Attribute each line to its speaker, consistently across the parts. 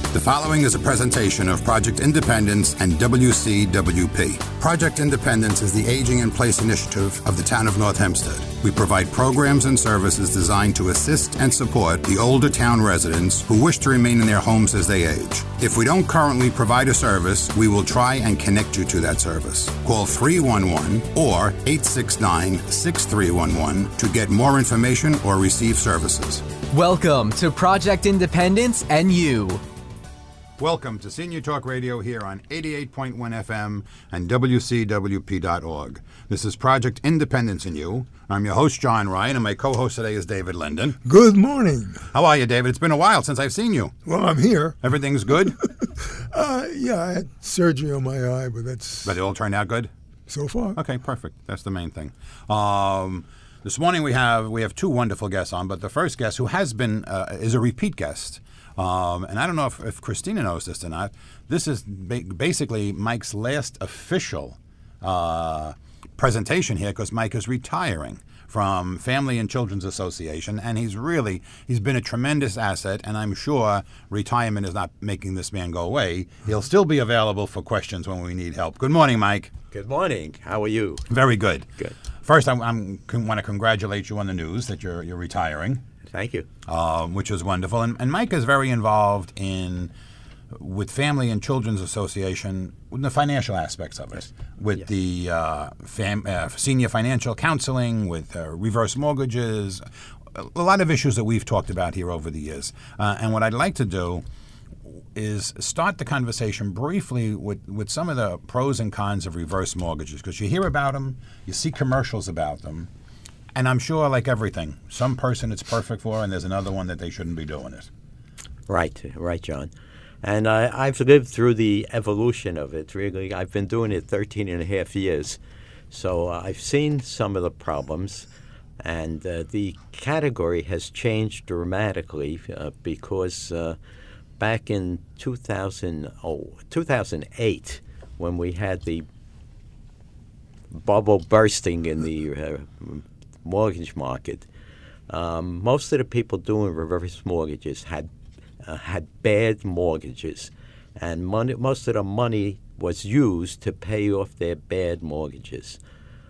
Speaker 1: The following is a presentation of Project Independence and WCWP. Project Independence is the Aging in Place initiative of the town of North Hempstead. We provide programs and services designed to assist and support the older town residents who wish to remain in their homes as they age. If we don't currently provide a service, we will try and connect you to that service. Call 311 or 869-6311 to get more information or receive services.
Speaker 2: Welcome to Project Independence and You.
Speaker 1: Welcome to Senior Talk Radio here on 88.1 FM and WCWP.org. This is Project Independence and You. I'm your host, John Ryan, and my co-host today is David Linden.
Speaker 3: Good morning.
Speaker 1: How are you, David? It's been a while since I've seen you.
Speaker 3: Well, I'm here.
Speaker 1: Everything's good?
Speaker 3: Yeah, I had surgery on my eye, but
Speaker 1: But it all turned out good?
Speaker 3: So far.
Speaker 1: Okay, perfect. That's the main thing. This morning we have two wonderful guests on, but the first guest, who has been, is a repeat guest. And I don't know if Christina knows this or not. This is basically Mike's last official presentation here because Mike is retiring from Family and Children's Association, and he's been a tremendous asset, and I'm sure retirement is not making this man go away. He'll still be available for questions when we need help. Good morning, Mike.
Speaker 4: Good morning. How are you?
Speaker 1: Very good.
Speaker 4: Good.
Speaker 1: First, I want to congratulate you on the news that you're retiring.
Speaker 4: Thank you.
Speaker 1: Which is wonderful. And Mike is very involved with Family and Children's Association, with the financial aspects of it, with the senior financial counseling, with reverse mortgages, a lot of issues that we've talked about here over the years. And what I'd like to do is start the conversation briefly with some of the pros and cons of reverse mortgages, because you hear about them, you see commercials about them, and I'm sure, like everything, some person it's perfect for, and there's another one that they shouldn't be doing it.
Speaker 4: Right, John. And I've lived through the evolution of it, really. I've been doing it 13 and a half years. So I've seen some of the problems, and the category has changed dramatically because back in 2008, when we had the bubble bursting in the mortgage market, most of the people doing reverse mortgages had bad mortgages, and most of the money was used to pay off their bad mortgages.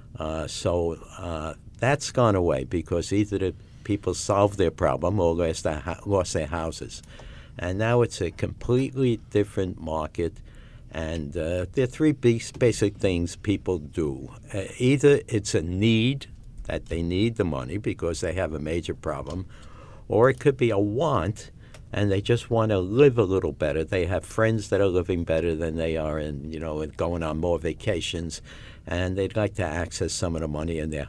Speaker 4: So that's gone away because either the people solved their problem or lost their houses. And now it's a completely different market, and there are three basic things people do. Either it's a need, that they need the money because they have a major problem, or it could be a want, and they just want to live a little better. They have friends that are living better than they are and going on more vacations, and they'd like to access some of the money in their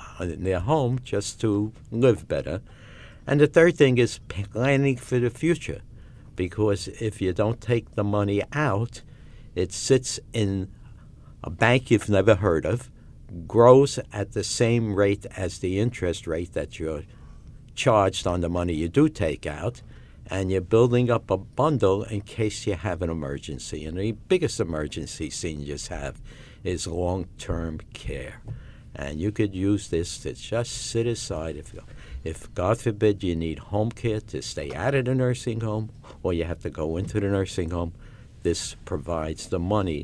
Speaker 4: home just to live better. And the third thing is planning for the future, because if you don't take the money out, it sits in a bank you've never heard of, grows at the same rate as the interest rate that you're charged on the money you do take out, and you're building up a bundle in case you have an emergency. And the biggest emergency seniors have is long-term care. And you could use this to just sit aside if God forbid you need home care to stay out of the nursing home or you have to go into the nursing home. This provides the money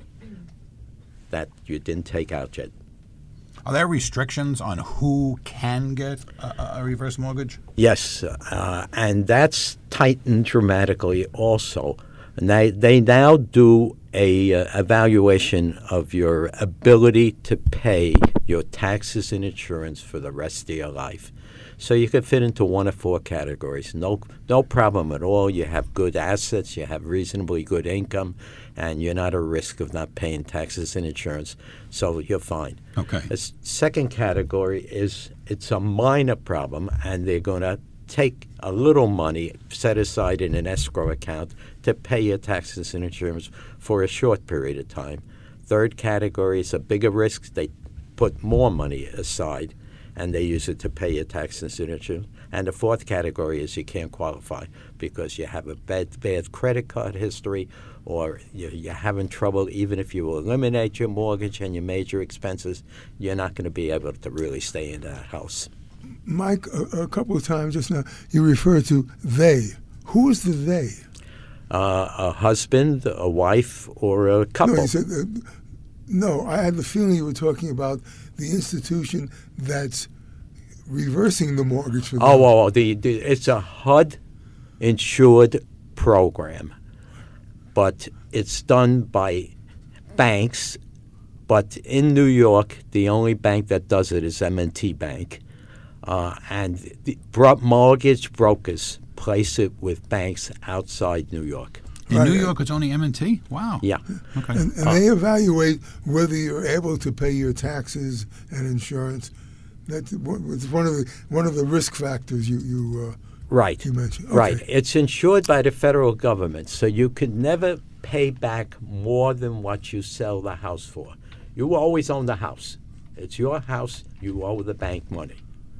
Speaker 4: that you didn't take out yet.
Speaker 1: Are there restrictions on who can get a reverse mortgage?
Speaker 4: Yes, and that's tightened dramatically also. And they now do a evaluation of your ability to pay your taxes and insurance for the rest of your life. So you could fit into one of four categories. No problem at all. You have good assets, you have reasonably good income, and you're not at risk of not paying taxes and insurance, so you're fine.
Speaker 1: Okay.
Speaker 4: The second category is it's a minor problem, and they're going to take a little money set aside in an escrow account to pay your taxes and insurance for a short period of time. Third category is a bigger risk. They put more money aside, and they use it to pay your taxes and insurance. And the fourth category is you can't qualify because you have a bad credit card history, or you're having trouble. Even if you eliminate your mortgage and your major expenses, you're not going to be able to really stay in that house.
Speaker 3: Mike, a couple of times just now, you referred to they. Who is the they?
Speaker 4: a husband, a wife, or a couple.
Speaker 3: No, you said no. I had the feeling you were talking about the institution that's reversing the mortgage for them.
Speaker 4: It's a HUD insured program, but it's done by banks. But in New York, the only bank that does it is M&T Bank, and the mortgage brokers place it with banks outside New York.
Speaker 1: In
Speaker 3: Right.
Speaker 1: New York, it's only M&T? Wow.
Speaker 4: Yeah.
Speaker 1: Okay.
Speaker 3: And they evaluate whether you're able to pay your taxes and insurance. That's one of the risk factors you
Speaker 4: Right.
Speaker 3: you mentioned. Okay.
Speaker 4: Right. It's insured by the federal government, so you could never pay back more than what you sell the house for. You always own the house. It's your house. You owe the bank money.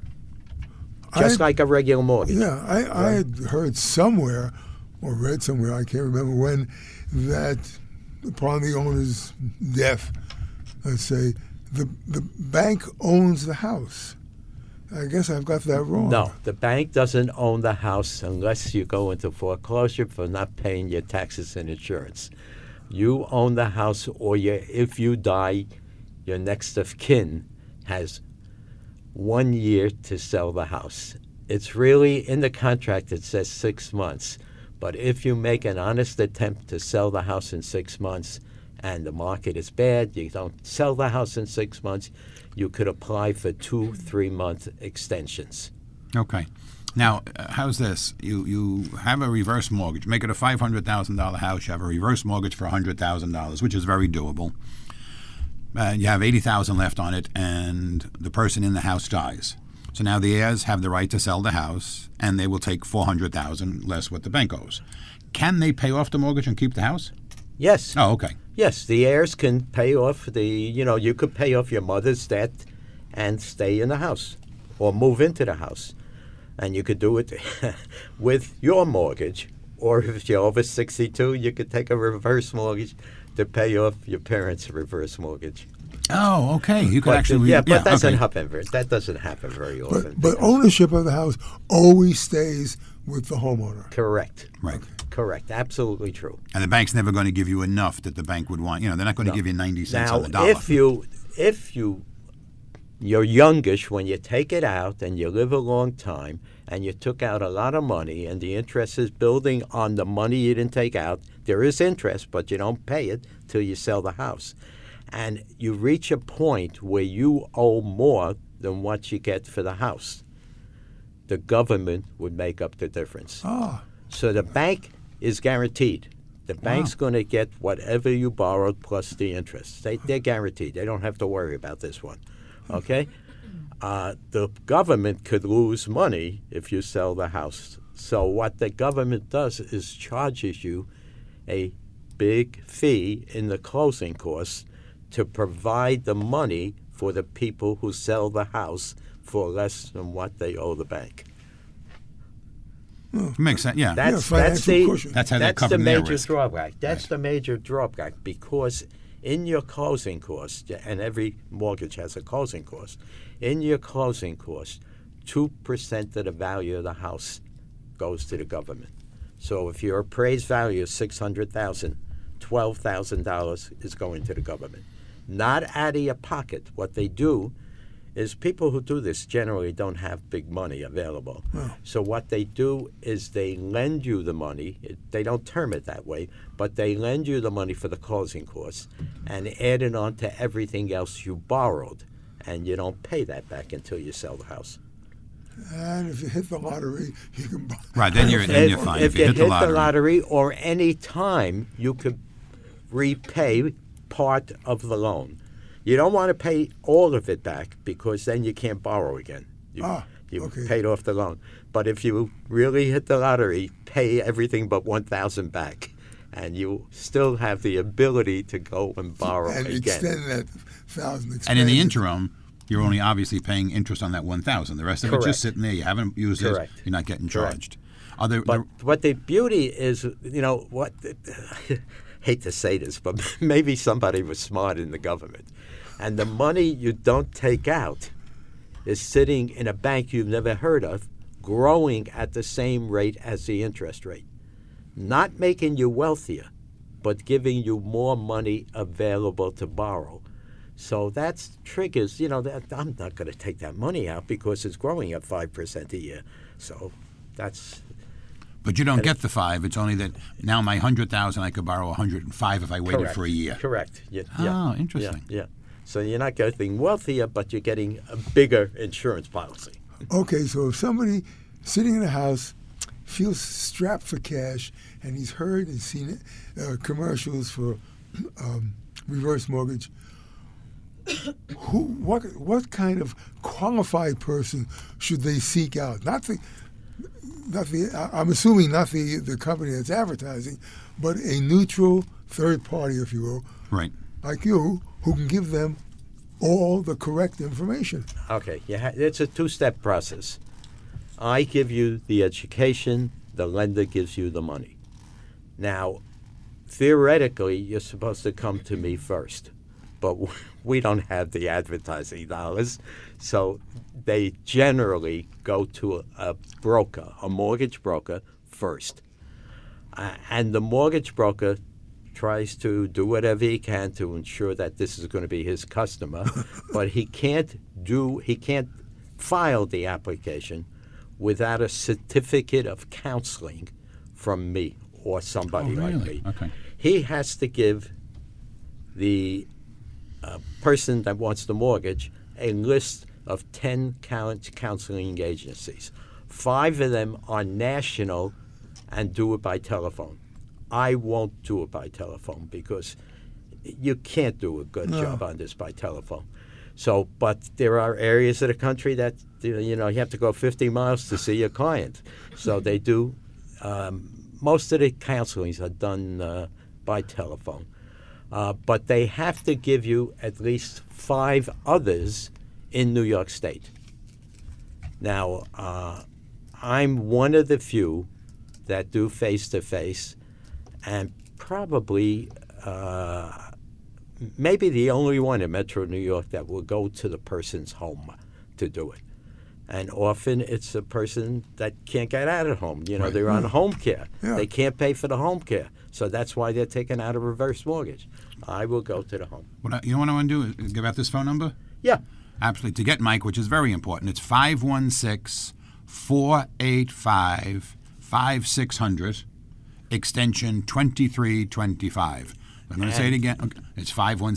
Speaker 4: Just like a regular mortgage.
Speaker 3: Yeah, I had heard somewhere or read somewhere, I can't remember when, that upon the owner's death, let's say, the bank owns the house. I guess I've got that wrong.
Speaker 4: No, the bank doesn't own the house unless you go into foreclosure for not paying your taxes and insurance. You own the house, or if you die, your next of kin has 1 year to sell the house. It's really, in the contract it says 6 months, but if you make an honest attempt to sell the house in 6 months and the market is bad, you don't sell the house in 6 months, you could apply for 2-3 month extensions.
Speaker 1: Okay. Now, how's this? You have a reverse mortgage. Make it a $500,000 house. You have a reverse mortgage for $100,000, which is very doable. You have $80,000 left on it, and the person in the house dies. So now the heirs have the right to sell the house, and they will take $400,000 less what the bank owes. Can they pay off the mortgage and keep the house?
Speaker 4: Yes.
Speaker 1: Oh, okay.
Speaker 4: Yes, the heirs can pay off you could pay off your mother's debt and stay in the house or move into the house. And you could do it with your mortgage. Or if you're over 62, you could take a reverse mortgage to pay off your parents' reverse mortgage.
Speaker 1: Oh, okay. You could actually...
Speaker 4: That doesn't
Speaker 1: okay.
Speaker 4: happen. That doesn't happen very often.
Speaker 3: But ownership of the house always stays with the homeowner.
Speaker 4: Correct.
Speaker 1: Right.
Speaker 4: Correct. Absolutely true.
Speaker 1: And the bank's never going to give you enough that the bank would want. They're not going to give you 90 cents
Speaker 4: Now,
Speaker 1: on the dollar.
Speaker 4: if you're youngish when you take it out and you live a long time and you took out a lot of money and the interest is building on the money you didn't take out, there is interest, but you don't pay it till you sell the house. And you reach a point where you owe more than what you get for the house. The government would make up the difference.
Speaker 3: Ah,
Speaker 4: So the bank is guaranteed. The bank's going to get whatever you borrowed plus the interest. They're guaranteed. They don't have to worry about this one. Okay? The government could lose money if you sell the house. So what the government does is charges you a big fee in the closing costs to provide the money for the people who sell the house for less than what they owe the bank.
Speaker 1: Makes sense, yeah.
Speaker 4: That's
Speaker 3: financial cushion.
Speaker 1: That's how they're
Speaker 4: that's the
Speaker 1: covering their
Speaker 4: major
Speaker 1: risk.
Speaker 4: drawback. That's
Speaker 1: Right.
Speaker 4: the major drawback because in your closing costs, and every mortgage has a closing cost, in your closing costs, 2% of the value of the house goes to the government. So if your appraised value is $600,000, $12,000 is going to the government. Not out of your pocket. What they do is people who do this generally don't have big money available. So what they do is they lend you the money. They don't term it that way, but they lend you the money for the closing costs and add it on to everything else you borrowed, and you don't pay that back until you sell the house.
Speaker 3: and if you hit the lottery, you can buy.
Speaker 1: Right, then you're fine.
Speaker 4: If you hit
Speaker 1: the
Speaker 4: the lottery or any time, you could repay part of the loan. You don't want to pay all of it back because then you can't borrow again. You
Speaker 3: okay.
Speaker 4: paid off the loan. But if you really hit the lottery, pay everything but $1,000 back, and you still have the ability to go and borrow
Speaker 3: and
Speaker 4: again.
Speaker 3: extend that $1,000.
Speaker 1: And in the interim, you're only obviously paying interest on that $1,000. The rest of it's
Speaker 4: Correct.
Speaker 1: just sitting there. You haven't used
Speaker 4: Correct.
Speaker 1: it. You're not getting
Speaker 4: Correct.
Speaker 1: charged. Are there,
Speaker 4: But the beauty is, what? Hate to say this, but maybe somebody was smart in the government, and the money you don't take out is sitting in a bank you've never heard of, growing at the same rate as the interest rate. not making you wealthier, but giving you more money available to borrow. So that triggers, that I'm not going to take that money out because it's growing at 5% a year. So that's.
Speaker 1: But you don't get the 5. It's only that now my 100,000, I could borrow 105 if I waited
Speaker 4: correct,
Speaker 1: for a year.
Speaker 4: Correct. Yeah,
Speaker 1: Oh, interesting.
Speaker 4: Yeah. So you're not getting wealthier, but you're getting a bigger insurance policy.
Speaker 3: Okay, so if somebody sitting in a house feels strapped for cash and he's heard and seen commercials for reverse mortgage, what kind of qualified person should they seek out? I'm assuming not the company that's advertising, but a neutral third party, if you will,
Speaker 1: Right.
Speaker 3: like you, who can give them all the correct information.
Speaker 4: Okay, it's a two-step process. I give you the education, the lender gives you the money. Now, theoretically, you're supposed to come to me first, but we don't have the advertising dollars, so they generally go to a broker, a mortgage broker, first. And the mortgage broker tries to do whatever he can to ensure that this is going to be his customer, but he can't file the application without a certificate of counseling from me or somebody like me.
Speaker 1: Okay.
Speaker 4: He has to give the person that wants the mortgage a list of 10 counseling agencies. 5 of them are national and do it by telephone. I won't do it by telephone because you can't do a good job on this by telephone. So, but there are areas of the country that, you have to go 50 miles to see your client. So they do. Most of the counselings are done by telephone. But they have to give you at least 5 others in New York State. Now, I'm one of the few that do face-to-face, and probably maybe the only one in Metro New York that will go to the person's home to do it. And often it's a person that can't get out of home.
Speaker 1: Right.
Speaker 4: They're on home care.
Speaker 3: Yeah.
Speaker 4: They can't pay for the home care. So that's why they're taking out a reverse mortgage. I will go to the home.
Speaker 1: You know what I want to do? Give out this phone number?
Speaker 4: Yeah.
Speaker 1: Absolutely. To get Mike, which is very important, it's 516-485-5600, extension 2325. I'm going to say it again. Okay. It's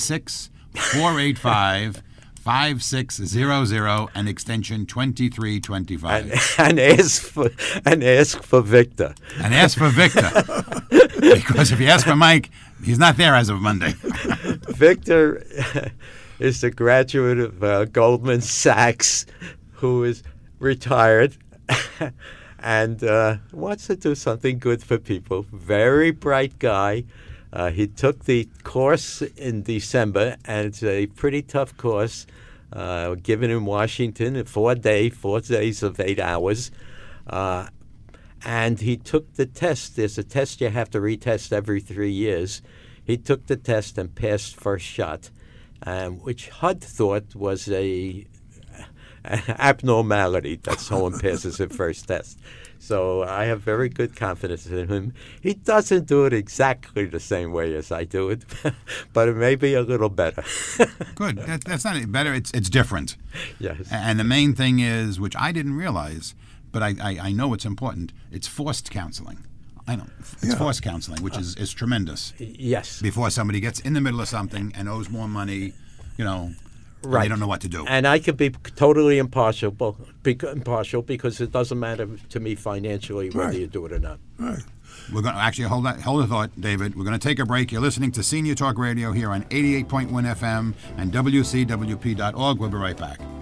Speaker 1: 516-485-5600 and extension 2325.
Speaker 4: And ask for Victor.
Speaker 1: And ask for Victor. Because if you ask for Mike, he's not there as of Monday.
Speaker 4: Victor is a graduate of Goldman Sachs who is retired and wants to do something good for people. Very bright guy. He took the course in December, and it's a pretty tough course given in Washington, 4 days of 8 hours. And he took the test. There's a test you have to retest every 3 years. He took the test and passed first shot, which HUD thought was an abnormality that someone passes a first test. So I have very good confidence in him. He doesn't do it exactly the same way as I do it, but it may be a little better.
Speaker 1: Good. That's not better. It's different.
Speaker 4: Yes.
Speaker 1: And the main thing is, which I didn't realize, but I know it's important, it's forced counseling. I know. It's forced counseling, which is tremendous.
Speaker 4: Yes.
Speaker 1: Before somebody gets in the middle of something and owes more money,
Speaker 4: Right.
Speaker 1: they don't know what to do.
Speaker 4: And I could be totally impartial because it doesn't matter to me financially whether you do it or not.
Speaker 3: Right.
Speaker 1: We're going to actually hold a thought, David. We're going to take a break. You're listening to Senior Talk Radio here on 88.1 FM and WCWP.org. We'll be right back.